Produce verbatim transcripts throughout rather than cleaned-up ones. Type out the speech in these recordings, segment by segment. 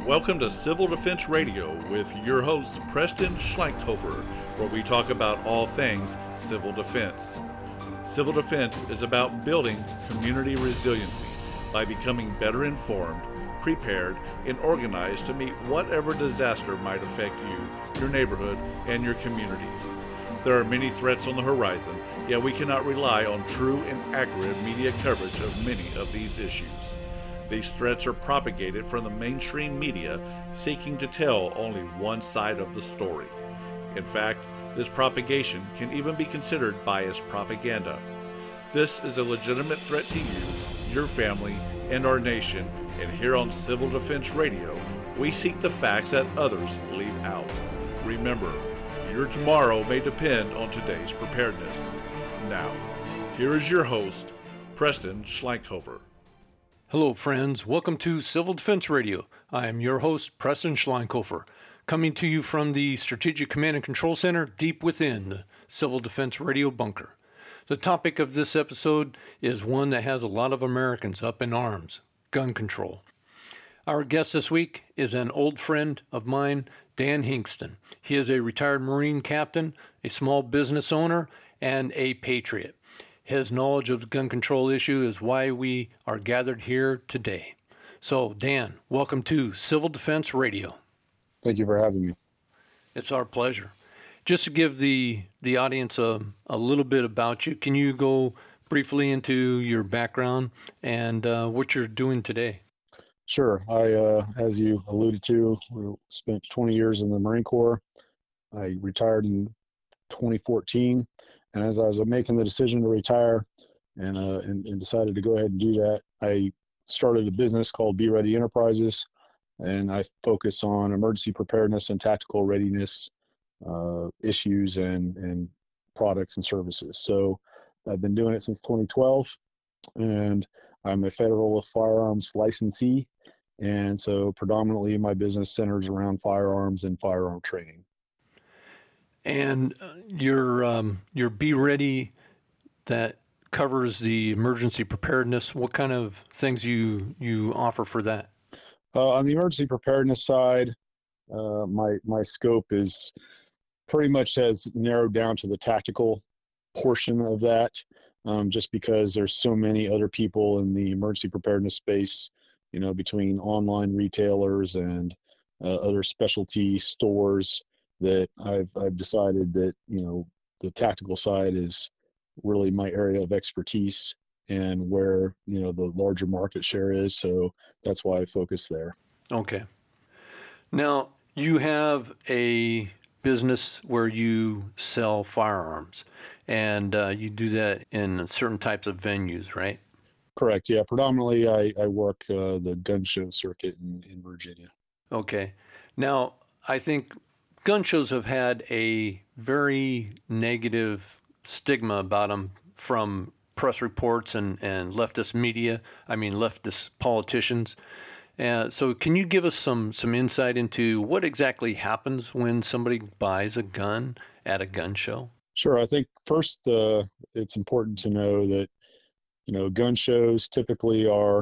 Welcome to Civil Defense Radio with your host, Preston Schleinkhofer, where we talk about all things civil defense. Civil defense is about building community resiliency by becoming better informed, prepared, and organized to meet whatever disaster might affect you, your neighborhood, and your community. There are many threats on the horizon, yet we cannot rely on true and accurate media coverage of many of these issues. These threats are propagated from the mainstream media seeking to tell only one side of the story. In fact, this propagation can even be considered biased propaganda. This is a legitimate threat to you, your family, and our nation, and here on Civil Defense Radio, we seek the facts that others leave out. Remember, your tomorrow may depend on today's preparedness. Now, here is your host, Preston Schleinkhofer. Hello, friends. Welcome to Civil Defense Radio. I am your host, Preston Schleinkhofer, coming to you from the Strategic Command and Control Center deep within the Civil Defense Radio bunker. The topic of this episode is one that has a lot of Americans up in arms, gun control. Our guest this week is an old friend of mine, Dan Hingston. He is a retired Marine captain, a small business owner, and a patriot. His knowledge of the gun control issue is why we are gathered here today. So, Dan, welcome to Civil Defense Radio. Thank you for having me. It's our pleasure. Just to give the, the audience a, a little bit about you, can you go briefly into your background and uh, what you're doing today? Sure. I, uh, as you alluded to, spent twenty years in the Marine Corps. I retired in twenty fourteen. And as I was making the decision to retire and, uh, and and decided to go ahead and do that, I started a business called Be Ready Enterprises, and I focus on emergency preparedness and tactical readiness uh, issues and, and products and services. So I've been doing it since twenty twelve, and I'm a federal firearms licensee, and so predominantly my business centers around firearms and firearm training. And your um, your Be Ready that covers the emergency preparedness, what kind of things you you offer for that? Uh, on the emergency preparedness side, uh, my my scope is pretty much has narrowed down to the tactical portion of that, um, just because there's so many other people in the emergency preparedness space, you know, between online retailers and uh, other specialty stores, that I've I've decided that, you know, the tactical side is really my area of expertise and where, you know, the larger market share is. So that's why I focus there. Okay. Now, you have a business where you sell firearms, and uh, you do that in certain types of venues, right? Correct. Yeah. Predominantly, I, I work uh, the gun show circuit in, in Virginia. Okay. Now, I think gun shows have had a very negative stigma about them from press reports and, and leftist media, I mean leftist politicians. Uh, so can you give us some, some insight into what exactly happens when somebody buys a gun at a gun show? Sure. I think first uh, it's important to know that, you know, gun shows typically are,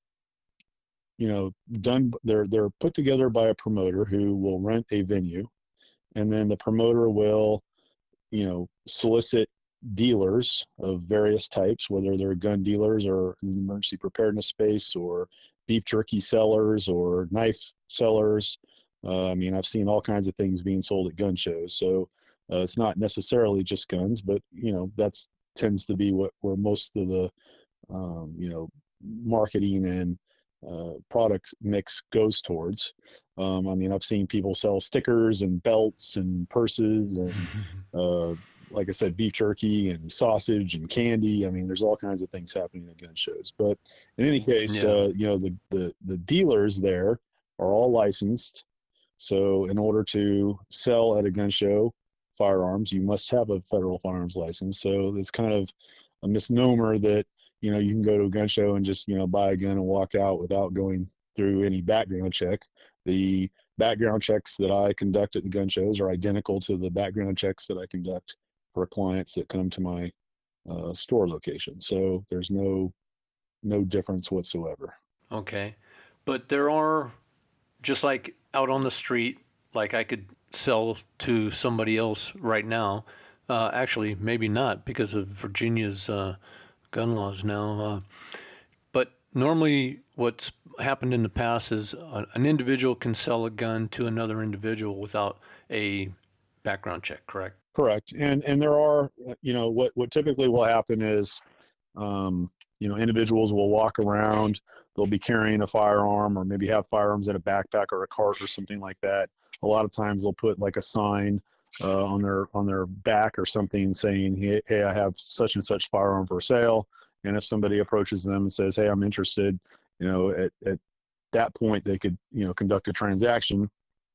you know, done, they're, they're put together by a promoter who will rent a venue. And then the promoter will, you know, solicit dealers of various types, whether they're gun dealers or in the emergency preparedness space, or beef jerky sellers or knife sellers. Uh, I mean, I've seen all kinds of things being sold at gun shows. So uh, it's not necessarily just guns, but, you know, that's tends to be what where most of the, um, you know, marketing and uh, product mix goes towards. Um, I mean, I've seen people sell stickers and belts and purses and, uh, like I said, beef jerky and sausage and candy. I mean, there's all kinds of things happening at gun shows. But in any case, yeah. uh, you know, the, the, the dealers there are all licensed. So in order to sell at a gun show firearms, you must have a federal firearms license. So it's kind of a misnomer that, you know, you can go to a gun show and just, you know, buy a gun and walk out without going through any background check. The background checks that I conduct at the gun shows are identical to the background checks that I conduct for clients that come to my uh, store location. So there's no no difference whatsoever. Okay. But there are just like out on the street, like I could sell to somebody else right now. Uh, actually, maybe not because of Virginia's uh, gun laws now. Uh, but normally what's happened in the past is a, an individual can sell a gun to another individual without a background check, correct? Correct. And and there are, you know, what, what typically will happen is, um, you know, individuals will walk around, they'll be carrying a firearm or maybe have firearms in a backpack or a cart or something like that. A lot of times they'll put like a sign uh, on their on their back or something saying, hey, hey, I have such and such firearm for sale. And if somebody approaches them and says, hey, I'm interested, you know, at, at that point they could, you know, conduct a transaction.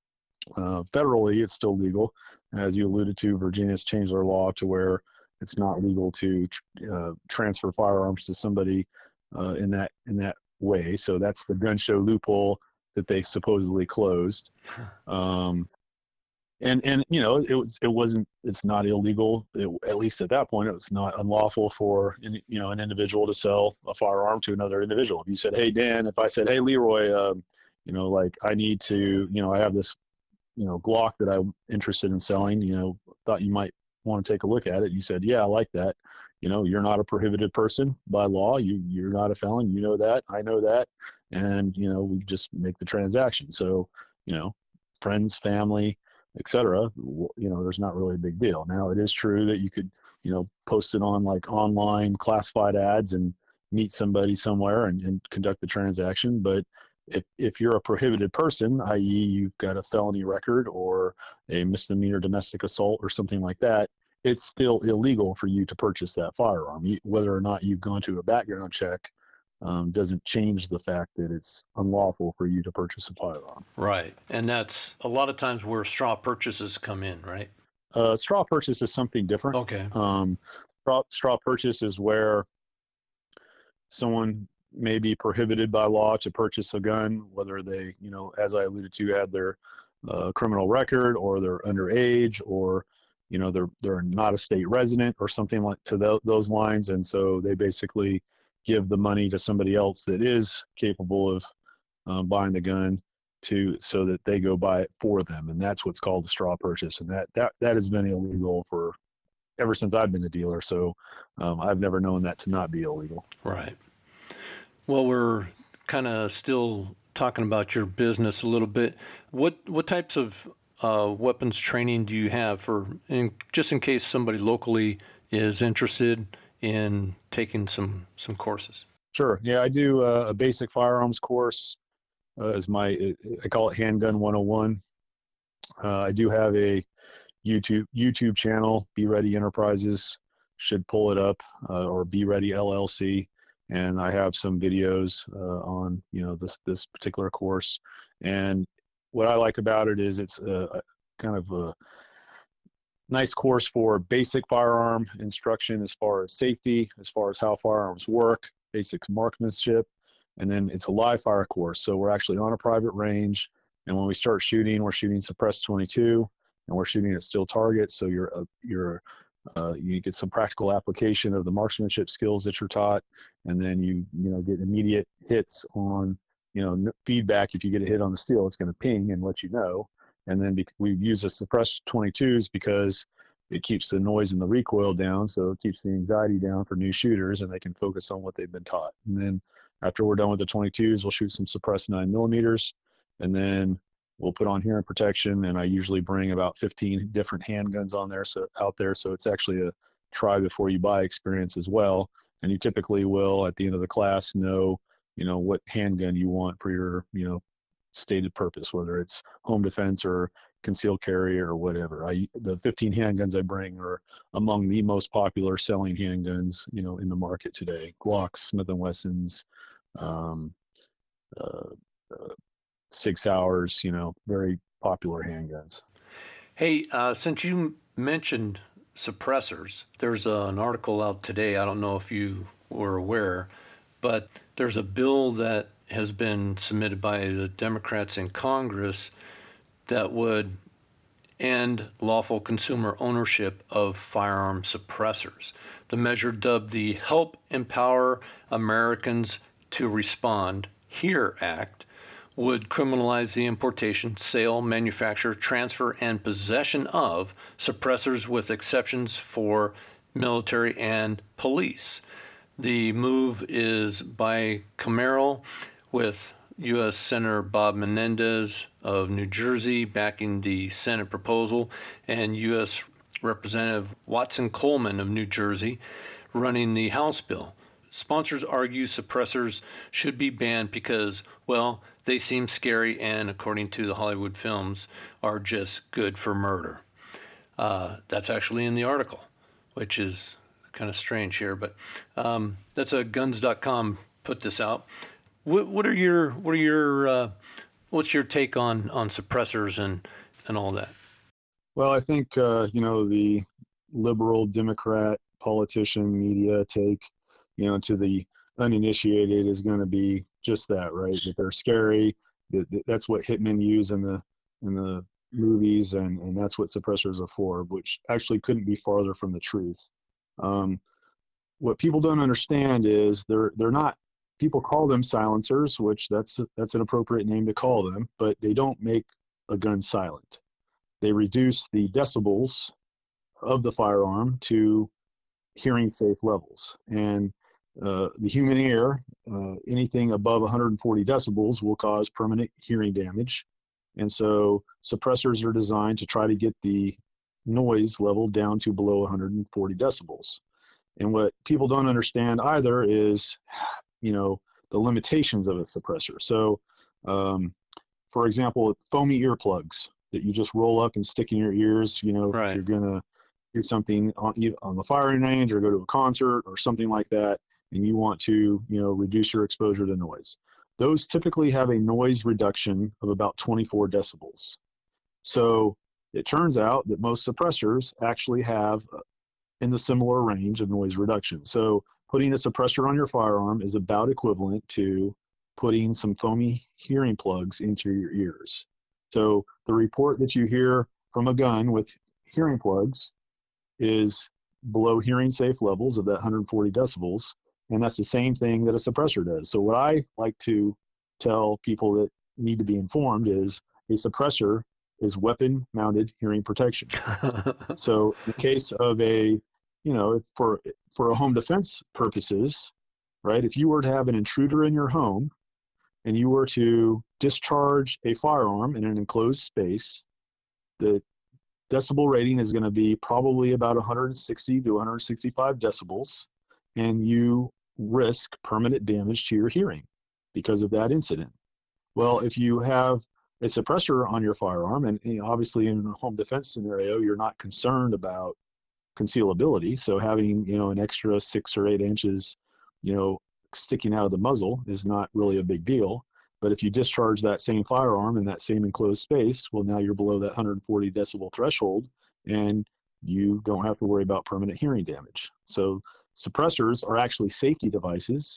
Uh, federally, it's still legal. As you alluded to, Virginia's changed their law to where it's not legal to uh, transfer firearms to somebody uh, in that in that way. So that's the gun show loophole that they supposedly closed. Um, and and you know, it was it wasn't it's not illegal. It, at least at that point, it was not unlawful for you know an individual to sell a firearm to another individual. If you said, hey Dan, if I said, hey Leroy, um, you know, like I need to, you know, I have this you know, Glock that I'm interested in selling, you know, thought you might want to take a look at it. You said, yeah, I like that. You know, you're not a prohibited person by law. You, you're not a felon. You know that. I know that. And, you know, we just make the transaction. So, you know, friends, family, et cetera, you know, there's not really a big deal. Now, it is true that you could, you know, post it on like online classified ads and meet somebody somewhere and, and conduct the transaction. But If if you're a prohibited person, that is you've got a felony record or a misdemeanor domestic assault or something like that, it's still illegal for you to purchase that firearm. You, whether or not you've gone to a background check um, doesn't change the fact that it's unlawful for you to purchase a firearm. Right. And that's a lot of times where straw purchases come in, right? Uh, straw purchase is something different. Okay. Um, straw, straw purchase is where someone may be prohibited by law to purchase a gun, whether they, you know, as I alluded to, had their uh, criminal record or they're underage or, you know, they're they're not a state resident or something like to th- those lines. And so they basically give the money to somebody else that is capable of um, buying the gun to so that they go buy it for them. And that's what's called a straw purchase. And that that, that has been illegal for ever since I've been a dealer. So um, I've never known that to not be illegal. Right. Well, we're kind of still talking about your business a little bit. What what types of uh, weapons training do you have for, in, just in case somebody locally is interested in taking some some courses? Sure. Yeah, I do uh, a basic firearms course uh, as my, I call it Handgun one oh one. Uh, I do have a YouTube YouTube channel, Be Ready Enterprises, should pull it up, uh, or Be Ready L L C. And I have some videos uh, on, you know, this this particular course. And what I like about it is it's a, a kind of a nice course for basic firearm instruction as far as safety, as far as how firearms work, basic marksmanship, and then it's a live fire course. So we're actually on a private range, and when we start shooting, we're shooting suppressed twenty-two, and we're shooting at still targets. So you're uh, you're Uh, you get some practical application of the marksmanship skills that you're taught, and then you you know get immediate hits on you know feedback. If you get a hit on the steel, it's going to ping and let you know. And then be, we use the suppressed twenty-twos because it keeps the noise and the recoil down, so it keeps the anxiety down for new shooters, and they can focus on what they've been taught. And then after we're done with the twenty-twos, we'll shoot some suppressed nine millimeters, and then we'll put on hearing protection, and I usually bring about fifteen different handguns on there, so out there. So it's actually a try before you buy experience as well. And you typically will, at the end of the class, know, you know, what handgun you want for your, you know, stated purpose, whether it's home defense or concealed carry or whatever. I the fifteen handguns I bring are among the most popular selling handguns, you know, in the market today. Glocks, Smith and Wessons, um, uh, uh, Sig Sauers, you know, very popular handguns. Hey, uh, since you mentioned suppressors, there's uh, an article out today. I don't know if you were aware, but there's a bill that has been submitted by the Democrats in Congress that would end lawful consumer ownership of firearm suppressors. The measure, dubbed the Help Empower Americans to Respond HERE Act, would criminalize the importation, sale, manufacture, transfer, and possession of suppressors with exceptions for military and police. The move is bicameral, with U S Senator Bob Menendez of New Jersey backing the Senate proposal, and U S Representative Watson Coleman of New Jersey running the House bill. Sponsors argue suppressors should be banned because, well, they seem scary and, according to the Hollywood films, are just good for murder. Uh, that's actually in the article, which is kind of strange here, but um, that's a guns dot com put this out. What, what are your what are your uh, what's your take on on suppressors and and all that? Well, I think uh, you know the liberal Democrat politician media take you know to the uninitiated is going to be just that, right? That they're scary. That, that's what hitmen use in the in the movies, and and that's what suppressors are for, which actually couldn't be farther from the truth. Um, what people don't understand is they're they're not. People call them silencers, which that's that's an appropriate name to call them, but they don't make a gun silent. They reduce the decibels of the firearm to hearing safe levels. And uh, the human ear, uh, anything above one hundred forty decibels will cause permanent hearing damage. And so suppressors are designed to try to get the noise level down to below one hundred forty decibels. And what people don't understand either is, you know, the limitations of a suppressor. So, um, for example, foamy earplugs that you just roll up and stick in your ears, you know, Right. if you're going to do something on, on the firing range or go to a concert or something like that, and you want to, you know, reduce your exposure to noise. Those typically have a noise reduction of about twenty-four decibels. So it turns out that most suppressors actually have in the similar range of noise reduction. So putting a suppressor on your firearm is about equivalent to putting some foamy hearing plugs into your ears. So the report that you hear from a gun with hearing plugs is below hearing safe levels of that one hundred forty decibels, and that's the same thing that a suppressor does. So what I like to tell people that need to be informed is a suppressor is weapon-mounted hearing protection. So in the case of a, you know, for for a home defense purposes, right, if you were to have an intruder in your home and you were to discharge a firearm in an enclosed space, the decibel rating is going to be probably about one hundred sixty to one hundred sixty-five decibels, and you risk permanent damage to your hearing because of that incident. Well, if you have a suppressor on your firearm, and you know, obviously in a home defense scenario, you're not concerned about concealability. So having, you know, an extra six or eight inches, you know, sticking out of the muzzle is not really a big deal. But if you discharge that same firearm in that same enclosed space, well, now you're below that one hundred forty decibel threshold, and you don't have to worry about permanent hearing damage. So suppressors are actually safety devices.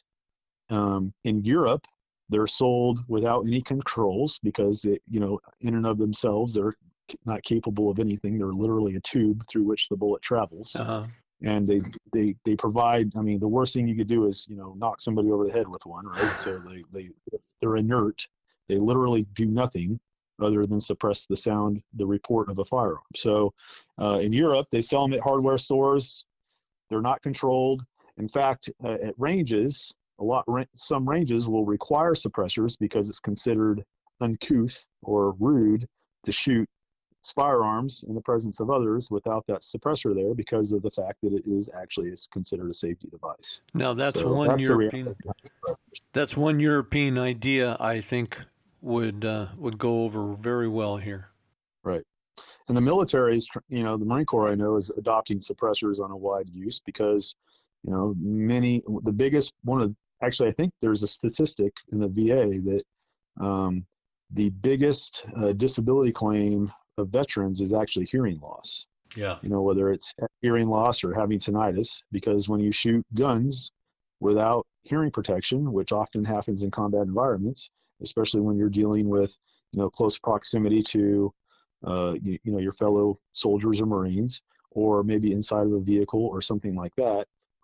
Um, in Europe, they're sold without any controls because, it, you know, in and of themselves, they're not capable of anything. They're literally a tube through which the bullet travels. Uh-huh. And they, they, they provide, I mean, the worst thing you could do is, you know, knock somebody over the head with one, right? So they, they, they're inert. They literally do nothing other than suppress the sound, the report of a firearm. So uh, in Europe, they sell them at hardware stores. They're not controlled. In fact, uh, at ranges, a lot, some ranges will require suppressors because it's considered uncouth or rude to shoot firearms in the presence of others without that suppressor there because of the fact that it is actually is considered a safety device. Now that's So one that's European. That's one European idea I think would uh, would go over very well here. Right, and the military is, you know, the Marine Corps I know is adopting suppressors on a wide use because, you know, many the biggest one of actually I think there's a statistic in the V A that um, the biggest uh, disability claim of veterans is actually hearing loss. Yeah. You know, whether it's hearing loss or having tinnitus, because when you shoot guns without hearing protection, which often happens in combat environments, especially when you're dealing with, you know, close proximity to, uh, you, you know, your fellow soldiers or Marines, or maybe inside of a vehicle or something like that,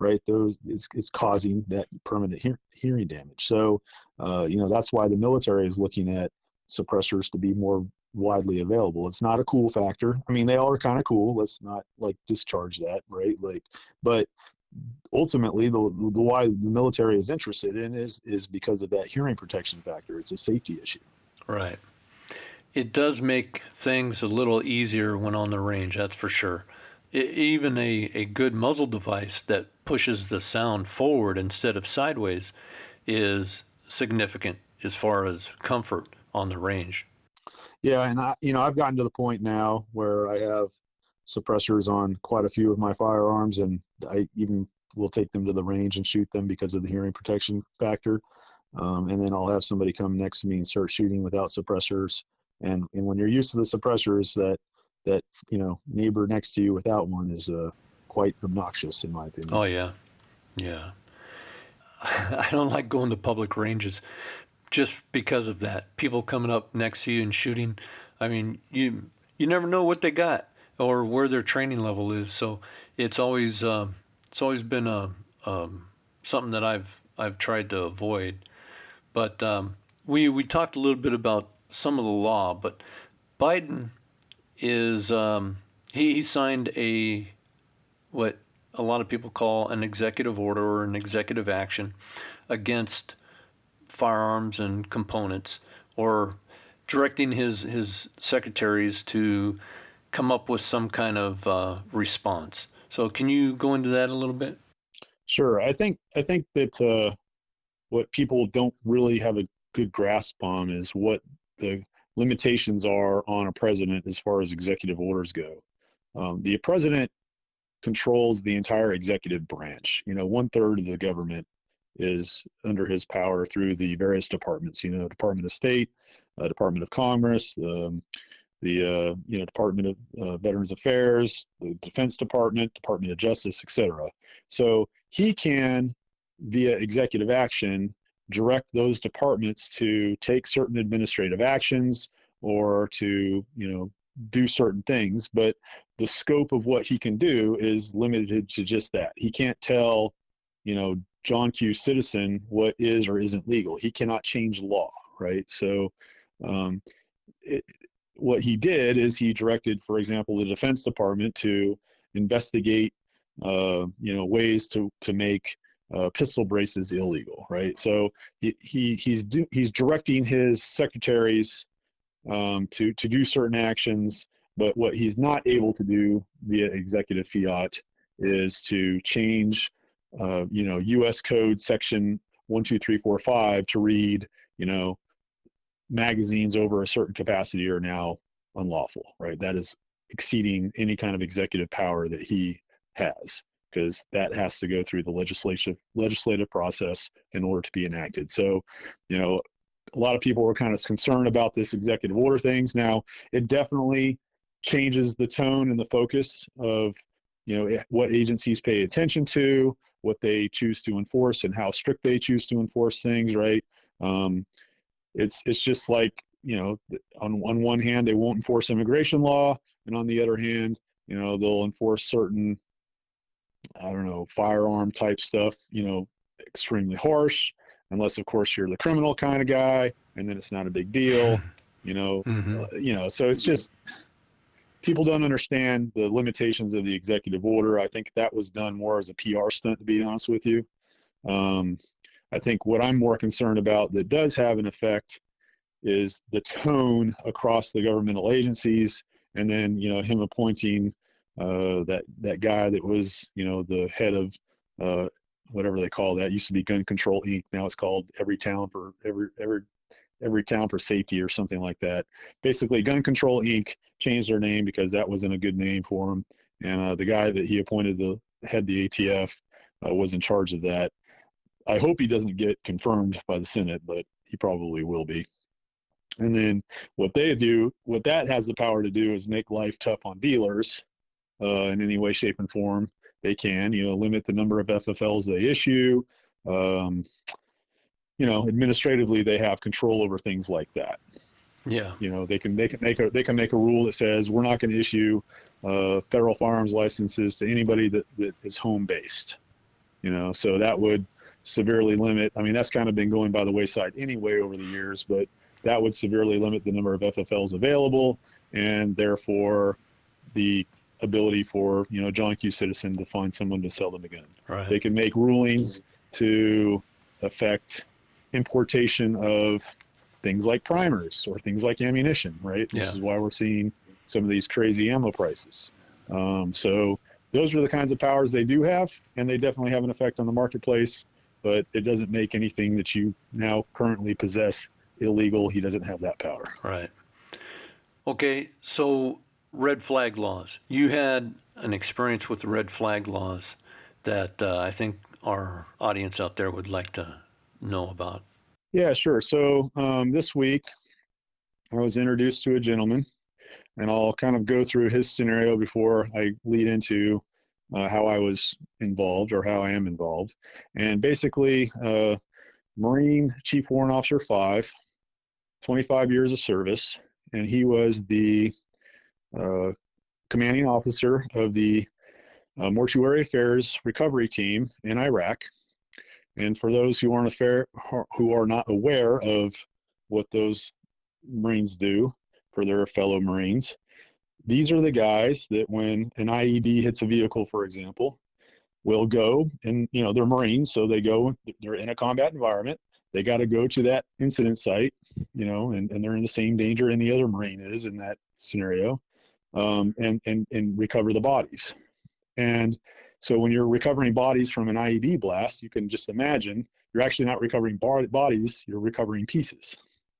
right? Those it's it's causing that permanent hear, hearing damage. So, uh, you know, that's why the military is looking at suppressors to be more widely available. It's not a cool factor. I mean, they all are kind of cool. Let's not like discharge that, right? Like, but ultimately, the, the why the military is interested in is is because of that hearing protection factor. It's a safety issue. Right. It does make things a little easier when on the range, that's for sure. It, even a, a good muzzle device that pushes the sound forward instead of sideways is significant as far as comfort on the range. Yeah, and I, you know, I've gotten to the point now where I have suppressors on quite a few of my firearms, and I even will take them to the range and shoot them because of the hearing protection factor. Um, and then I'll have somebody come next to me and start shooting without suppressors. And and when you're used to the suppressors, that that you know neighbor next to you without one is uh, quite obnoxious, in my opinion. Oh yeah, yeah. I don't like going to public ranges just because of that. People coming up next to you and shooting. I mean, you you never know what they got or where their training level is. So it's always um, it's always been a um, something that I've I've tried to avoid. But um, we we talked a little bit about some of the law, but Biden is um, he, he signed a what a lot of people call an executive order or an executive action against firearms and components, or directing his his secretaries to come up with some kind of uh, response. So can you go into that a little bit? Sure. I think I think that uh, what people don't really have a good grasp on is what the limitations are on a president as far as executive orders go. Um, the president controls the entire executive branch. You know, one third of the government is under his power through the various departments. You know, Department of State, uh, Department of Commerce, um, the uh, you know Department of uh, Veterans Affairs, the Defense Department, Department of Justice, et cetera. So he can, via executive action, direct those departments to take certain administrative actions or to you know do certain things, but the scope of what he can do is limited to just that. He can't tell, you know, John Q. Citizen what is or isn't legal. He cannot change law, right? So um, it, what he did is he directed, for example, the Defense Department to investigate, uh, you know, ways to to make uh, pistol braces illegal, right? So he, he he's do, he's directing his secretaries um, to to do certain actions, but what he's not able to do via executive fiat is to change, uh, you know, U S Code section one two three four five to read, you know, magazines over a certain capacity are now unlawful, right? That is exceeding any kind of executive power that he has, because that has to go through the legislative legislative process in order to be enacted. So, you know, a lot of people were kind of concerned about this executive order things. Now, it definitely changes the tone and the focus of, you know, what agencies pay attention to, what they choose to enforce, and how strict they choose to enforce things, right? Um, it's it's just like, you know, on on one hand, they won't enforce immigration law, and on the other hand, you know, they'll enforce certain, I don't know, firearm type stuff, you know, extremely harsh, unless of course you're the criminal kind of guy, and then it's not a big deal, you know, mm-hmm. uh, you know, so it's just, people don't understand the limitations of the executive order. I think that was done more as a P R stunt, to be honest with you. Um, I think what I'm more concerned about that does have an effect is the tone across the governmental agencies, and then, you know, him appointing uh, that that guy that was, you know, the head of uh, whatever they call that. It used to be Gun Control Incorporated. Now it's called Every Town for Every Every Every Town for Safety or something like that. Basically, Gun Control Incorporated changed their name because that wasn't a good name for them. And uh, the guy that he appointed to head the A T F uh, was in charge of that. I hope he doesn't get confirmed by the Senate, but he probably will be. And then what they do, what that has the power to do is make life tough on dealers uh, in any way, shape, and form they can. You know, limit the number of F F Ls they issue. Um, you know, administratively, they have control over things like that. Yeah. You know, they can they can make a they can make a rule that says we're not going to issue uh, federal firearms licenses to anybody that, that is home based. you know, so that would severely limit. I mean, that's kind of been going by the wayside anyway over the years, but that would severely limit the number of F F Ls available, and therefore the ability for, you know, John Q. Citizen to find someone to sell them a gun. Right. They can make rulings to affect importation of things like primers or things like ammunition, right? This Yeah. is why we're seeing some of these crazy ammo prices. Um, so those are the kinds of powers they do have, and they definitely have an effect on the marketplace, but it doesn't make anything that you now currently possess illegal. He doesn't have that power. Right. Okay, so red flag laws. You had an experience with the red flag laws that uh, I think our audience out there would like to know about. Yeah, sure. So um, this week I was introduced to a gentleman, and I'll kind of go through his scenario before I lead into uh, how I was involved or how I am involved. And basically, uh, Marine Chief Warrant Officer five, twenty-five years of service, and he was the uh, commanding officer of the uh, Mortuary Affairs Recovery Team in Iraq. And for those who aren't affair, who are not aware of what those Marines do for their fellow Marines, these are the guys that when an I E D hits a vehicle, for example, will go and, you know, they're Marines, so they go, they're in a combat environment. They got to go to that incident site, you know, and, and they're in the same danger any other Marine is in that scenario, um, and, and, and recover the bodies. And so when you're recovering bodies from an I E D blast, you can just imagine you're actually not recovering bar- bodies, you're recovering pieces.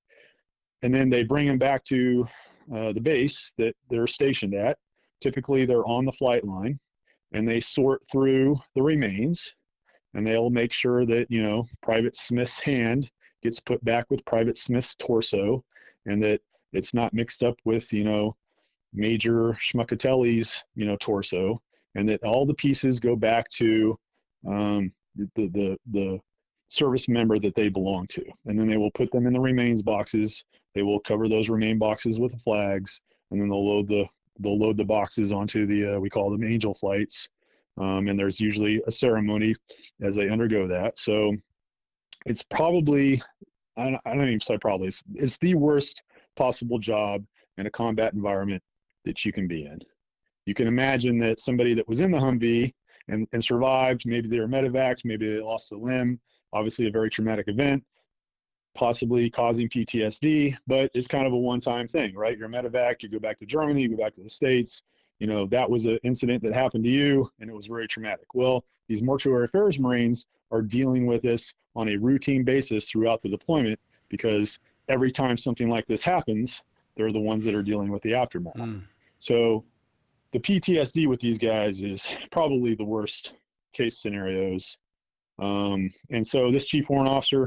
And then they bring them back to uh, the base that they're stationed at. Typically they're on the flight line, and they sort through the remains, and they'll make sure that, you know, Private Smith's hand gets put back with Private Smith's torso, and that it's not mixed up with, you know, Major Schmuckatelli's, you know, torso, and that all the pieces go back to um, the, the, the service member that they belong to. And then they will put them in the remains boxes. They will cover those remain boxes with the flags, and then they'll load the, they'll load the boxes onto the, uh, we call them angel flights. Um, and there's usually a ceremony as they undergo that. So it's probably, I don't, I don't even say probably, it's, it's the worst possible job in a combat environment that you can be in. You can imagine that somebody that was in the Humvee and, and survived, maybe they were medevaced, maybe they lost a limb, obviously a very traumatic event, possibly causing P T S D, but it's kind of a one-time thing, right? You're medevac, you go back to Germany, you go back to the States, you know, that was an incident that happened to you, and it was very traumatic. Well, these Mortuary Affairs Marines are dealing with this on a routine basis throughout the deployment, because every time something like this happens, they're the ones that are dealing with the aftermath. Mm. So the P T S D with these guys is probably the worst case scenarios. Um, and so this Chief Warrant Officer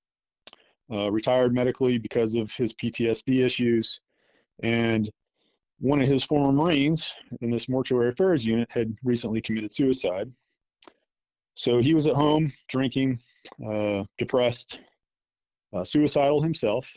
uh, retired medically because of his P T S D issues. And one of his former Marines in this Mortuary Affairs unit had recently committed suicide. So he was at home drinking, uh, depressed, uh, suicidal himself,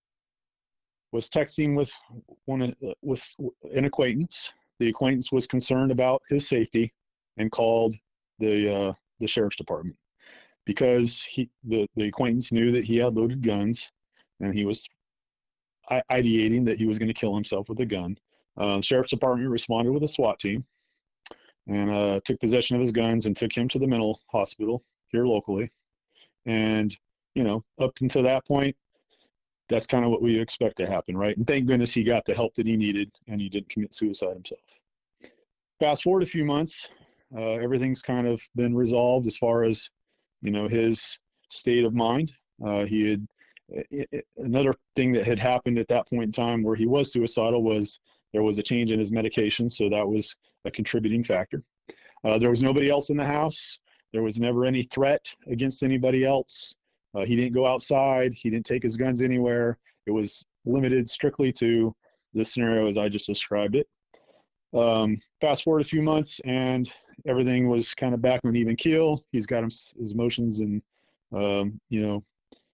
was texting with one of, uh, with an acquaintance. The acquaintance was concerned about his safety and called the uh, the sheriff's department, because he the, the acquaintance knew that he had loaded guns, and he was ideating that he was going to kill himself with a gun. Uh, the sheriff's department responded with a SWAT team and uh, took possession of his guns and took him to the mental hospital here locally. And, you know, up until that point, that's kind of what we expect to happen, right? And thank goodness he got the help that he needed, and he didn't commit suicide himself. Fast forward a few months, uh, everything's kind of been resolved as far as, you know, his state of mind. Uh, he had it, it, another thing that had happened at that point in time where he was suicidal was there was a change in his medication, so that was a contributing factor. Uh, there was nobody else in the house. There was never any threat against anybody else. Uh, he didn't go outside. He didn't take his guns anywhere. It was limited strictly to the scenario as I just described it. Um, fast forward a few months, and everything was kind of back on even keel. He's got his, his emotions and, um, you know,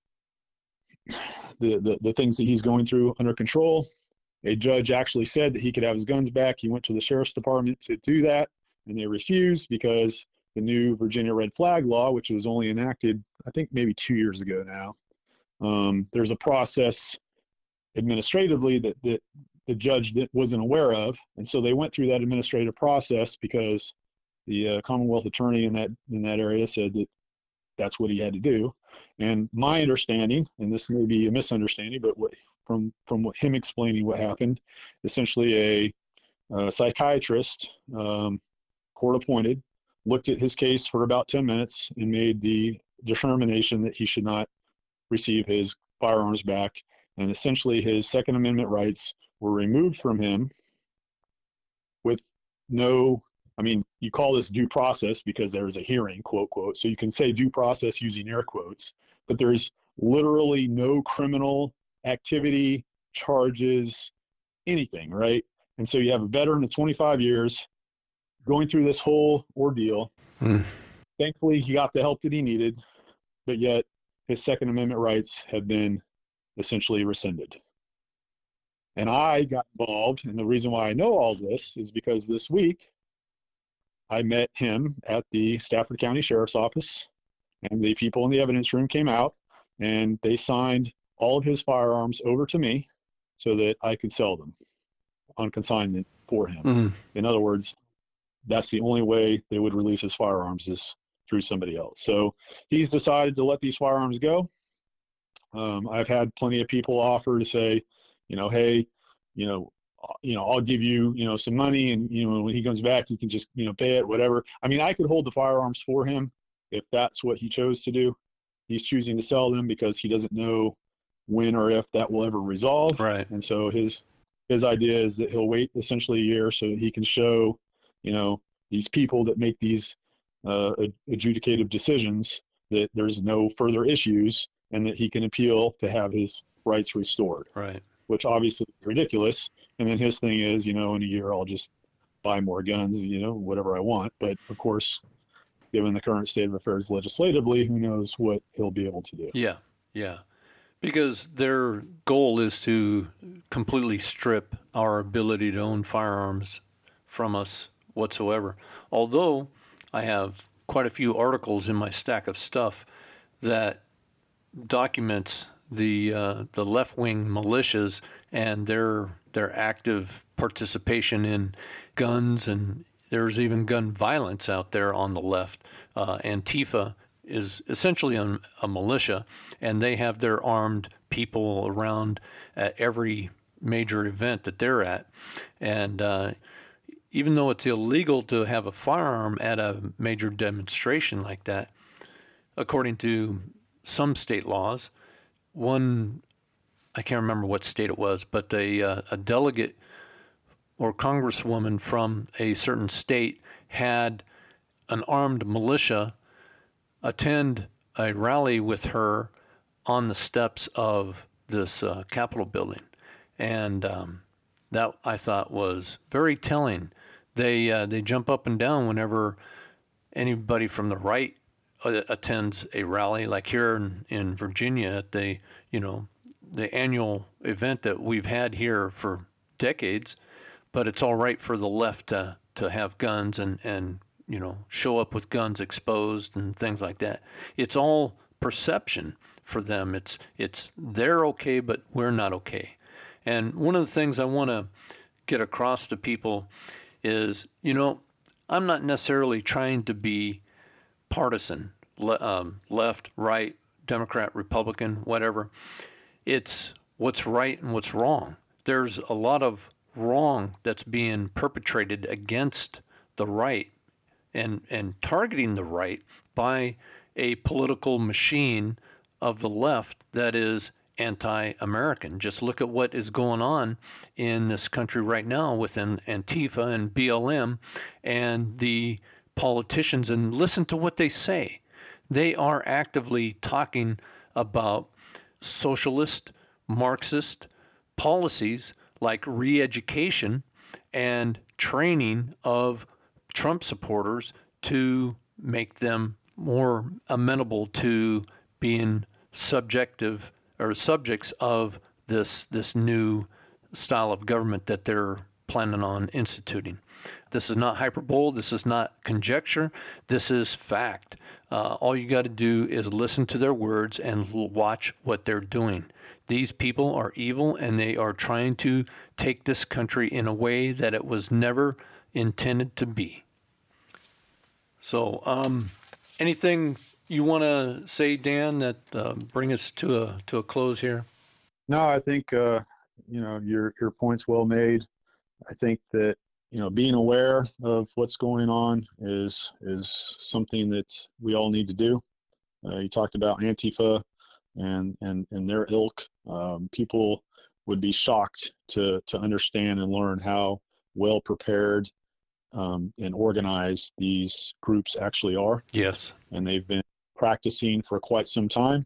the, the, the things that he's going through under control. A judge actually said that he could have his guns back. He went to the sheriff's department to do that, and they refused because the new Virginia red flag law, which was only enacted, I think maybe two years ago now, um, there's a process administratively that, that the judge that wasn't aware of. And so they went through that administrative process because the uh, Commonwealth attorney in that in that area said that that's what he had to do. And my understanding, and this may be a misunderstanding, but what, from from what him explaining what happened, essentially a, a psychiatrist, um, court appointed, looked at his case for about ten minutes and made the determination that he should not receive his firearms back. And essentially his Second Amendment rights were removed from him with no, I mean, you call this due process because there was a hearing, quote, quote. So you can say due process using air quotes, but there's literally no criminal activity, charges, anything, right? And so you have a veteran of twenty-five years going through this whole ordeal. Mm. Thankfully, he got the help that he needed, but yet his Second Amendment rights have been essentially rescinded. And I got involved, and the reason why I know all this is because this week I met him at the Stafford County Sheriff's Office, and the people in the evidence room came out, and they signed all of his firearms over to me so that I could sell them on consignment for him. Mm-hmm. In other words, that's the only way they would release his firearms is through somebody else. So he's decided to let these firearms go. Um, I've had plenty of people offer to say, you know, hey, you know, you know, I'll give you, you know, some money, and, you know, when he comes back, you can just, you know, pay it, whatever. I mean, I could hold the firearms for him if that's what he chose to do. He's choosing to sell them because he doesn't know when or if that will ever resolve. Right. And so his, his idea is that he'll wait essentially a year so that he can show, you know, these people that make these uh, adjudicative decisions that there's no further issues and that he can appeal to have his rights restored. Right. Which obviously is ridiculous. And then his thing is, you know, in a year I'll just buy more guns, you know, whatever I want. But of course, given the current state of affairs legislatively, who knows what he'll be able to do. Yeah, yeah. Because their goal is to completely strip our ability to own firearms from us whatsoever. Although I have quite a few articles in my stack of stuff that documents the uh, the left-wing militias and their their active participation in guns, and there's even gun violence out there on the left. Uh, Antifa is essentially a, a militia, and they have their armed people around at every major event that they're at. And uh, even though it's illegal to have a firearm at a major demonstration like that, according to some state laws, one, I can't remember what state it was, but a, uh, a delegate or congresswoman from a certain state had an armed militia attend a rally with her on the steps of this uh, Capitol building. And um, that, I thought, was very telling. They uh, they jump up and down whenever anybody from the right uh, attends a rally, like here in, in Virginia at the, you know, the annual event that we've had here for decades. But it's all right for the left to, to have guns and, and, you know, show up with guns exposed and things like that. It's all perception for them. It's it's they're okay, but we're not okay. And one of the things I want to get across to people is, you know, I'm not necessarily trying to be partisan, le- um, left, right, Democrat, Republican, whatever. It's what's right and what's wrong. There's a lot of wrong that's being perpetrated against the right and and targeting the right by a political machine of the left that is anti-American. Just look at what is going on in this country right now within Antifa and B L M and the politicians, and listen to what they say. They are actively talking about socialist, Marxist policies like re-education and training of Trump supporters to make them more amenable to being subjective or subjects of this this new style of government that they're planning on instituting. This is not hyperbole. This is not conjecture. This is fact. Uh, all you got to do is listen to their words and watch what they're doing. These people are evil, and they are trying to take this country in a way that it was never intended to be. So, um, anything you want to say, Dan, that uh, bring us to a to a close here? No, I think uh, you know your your point's well made. I think that you know being aware of what's going on is is something that we all need to do. Uh, you talked about Antifa and and and their ilk. Um, people would be shocked to to understand and learn how well prepared um, and organized these groups actually are. Yes, and they've been practicing for quite some time.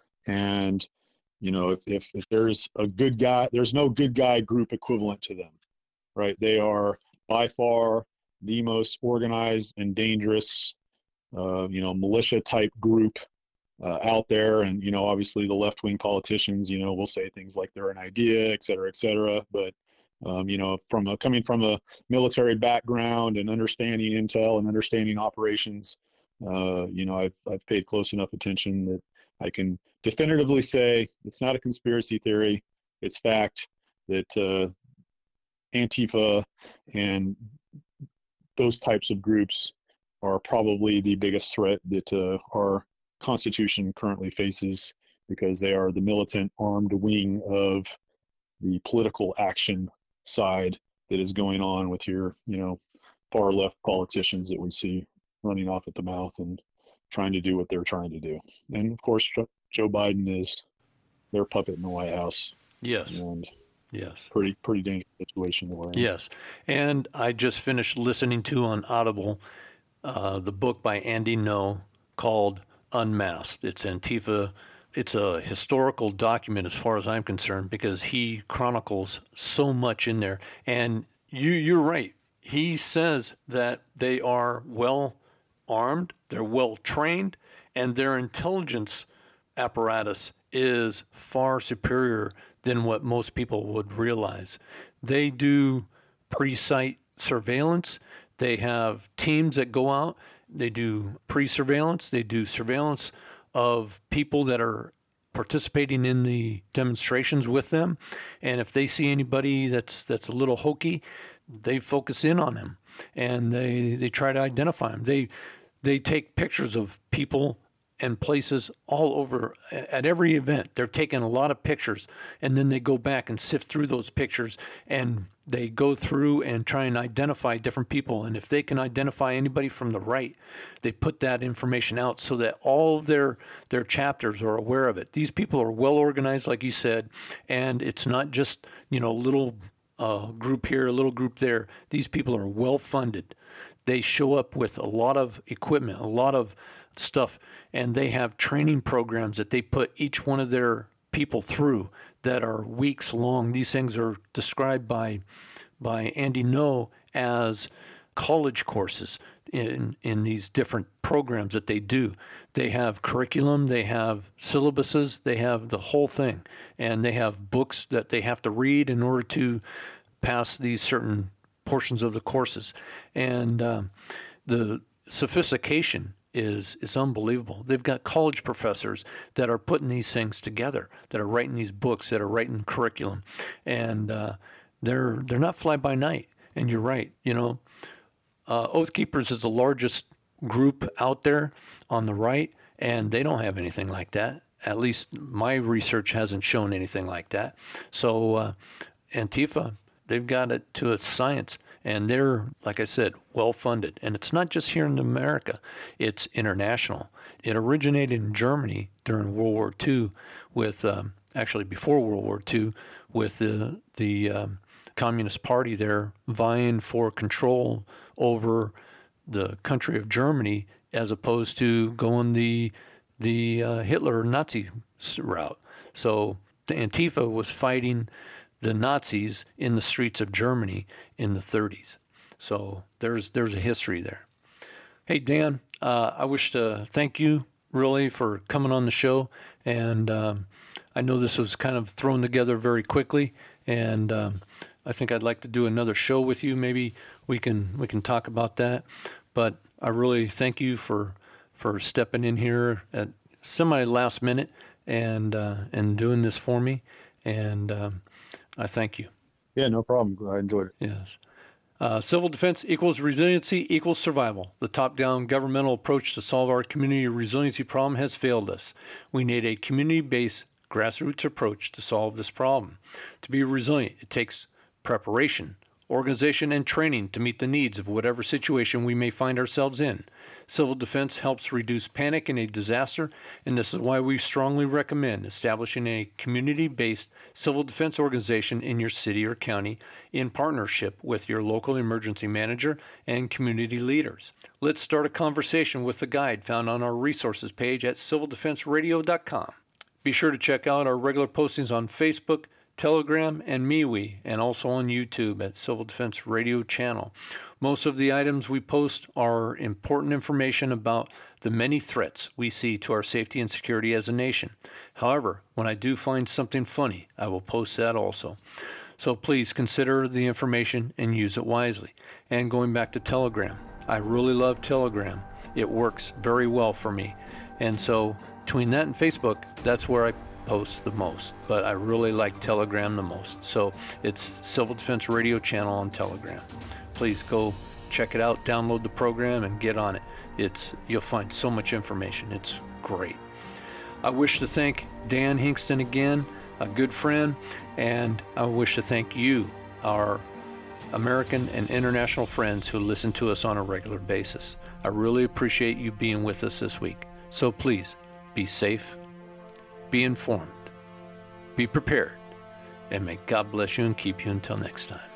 And you know, if, if if there's a good guy, there's no good guy group equivalent to them, right? They are by far the most organized and dangerous, uh, you know, militia type group uh, out there. And, you know, obviously the left-wing politicians, you know, will say things like they're an idea, et cetera, et cetera. But, um, you know, from a, coming from a military background and understanding intel and understanding operations, uh, you know, I've, I've paid close enough attention that I can definitively say it's not a conspiracy theory. It's fact that uh, Antifa and those types of groups are probably the biggest threat that uh, our Constitution currently faces, because they are the militant armed wing of the political action side that is going on with your, you know, far left politicians that we see running off at the mouth and trying to do what they're trying to do. And of course, Joe Biden is their puppet in the White House. Yes. And yes. Pretty, pretty dangerous situation that we're in. Yes. And I just finished listening to on Audible uh, the book by Andy Ngo called Unmasked. It's Antifa. It's a historical document as far as I'm concerned, because he chronicles so much in there. And you, you're right. He says that they are well armed, they're well trained, and their intelligence apparatus is far superior than what most people would realize. They do pre-site surveillance. They have teams that go out. They do pre-surveillance. They do surveillance of people that are participating in the demonstrations with them. And if they see anybody that's that's a little hokey, they focus in on him and they, they try to identify him. They they take pictures of people and places all over at every event. They're taking a lot of pictures, and then they go back and sift through those pictures, and they go through and try and identify different people. And if they can identify anybody from the right, they put that information out so that all of their their chapters are aware of it. These people are well organized, like you said, and it's not just, you know, a little uh, group here, a little group there. These people are well funded. They show up with a lot of equipment, a lot of stuff, and they have training programs that they put each one of their people through that are weeks long. These things are described by by Andy Ngo as college courses in in these different programs that they do. They have curriculum, they have syllabuses, they have the whole thing, and they have books that they have to read in order to pass these certain portions of the courses. And um, the sophistication is is unbelievable. They've got college professors that are putting these things together, that are writing these books, that are writing curriculum, and uh, they're they're not fly by night. And you're right. You know, uh, Oath Keepers is the largest group out there on the right, and they don't have anything like that. At least my research hasn't shown anything like that. So uh, Antifa, they've got it to a science. And they're, like I said, well-funded. And it's not just here in America. It's international. It originated in Germany during World War Two with, um, actually before World War Two, with the, the um, Communist Party there vying for control over the country of Germany, as opposed to going the, the uh, Hitler Nazi route. So the Antifa was fighting the Nazis in the streets of Germany in the thirties. So there's there's a history there. Hey, Dan, uh, I wish to thank you really for coming on the show. And um, I know this was kind of thrown together very quickly. And um, I think I'd like to do another show with you. Maybe we can we can talk about that. But I really thank you for for stepping in here at semi last minute and uh, and doing this for me. And um, I thank you. Yeah, no problem. I enjoyed it. Yes. Uh, civil defense equals resiliency equals survival. The top-down governmental approach to solve our community resiliency problem has failed us. We need a community-based grassroots approach to solve this problem. To be resilient, it takes preparation, organization, and training to meet the needs of whatever situation we may find ourselves in. Civil defense helps reduce panic in a disaster, and this is why we strongly recommend establishing a community-based civil defense organization in your city or county in partnership with your local emergency manager and community leaders. Let's start a conversation with the guide found on our resources page at civil defense radio dot com. Be sure to check out our regular postings on Facebook, Telegram, and MeWe, and also on YouTube at Civil Defense Radio Channel. Most of the items we post are important information about the many threats we see to our safety and security as a nation. However, when I do find something funny, I will post that also. So please consider the information and use it wisely. And going back to Telegram, I really love Telegram. It works very well for me. And so between that and Facebook, that's where I post the most, but I really like Telegram the most. So it's Civil Defense Radio Channel on Telegram. Please go check it out, download the program, and get on it. It's you'll find so much information. It's great. I wish to thank Dan Hingston again, a good friend, and I wish to thank you, our American and international friends who listen to us on a regular basis. I really appreciate you being with us this week. So please be safe, be informed, be prepared, and may God bless you and keep you until next time.